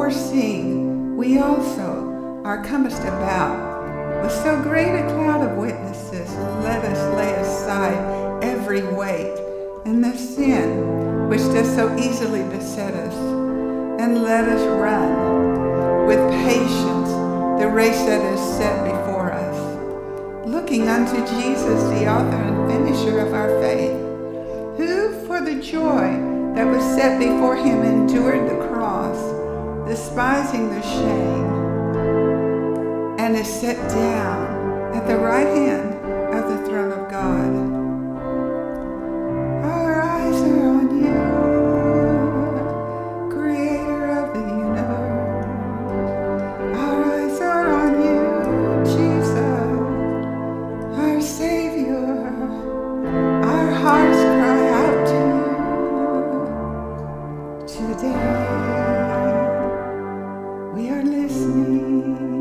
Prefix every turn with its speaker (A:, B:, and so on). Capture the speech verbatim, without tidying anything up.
A: foreseeing, we also are compassed about with so great a cloud of witnesses. Let us lay aside every weight and the sin which does so easily beset us, and let us run with patience the race that is set before us, looking unto Jesus, the author and finisher of our faith, who for the joy that was set before him endured the cross, despising the shame, and is set down at the right hand of the throne of God. Our eyes are on you, Creator of the universe. Our eyes are on you, Jesus, our Savior. Our hearts cry out to you today. We are listening.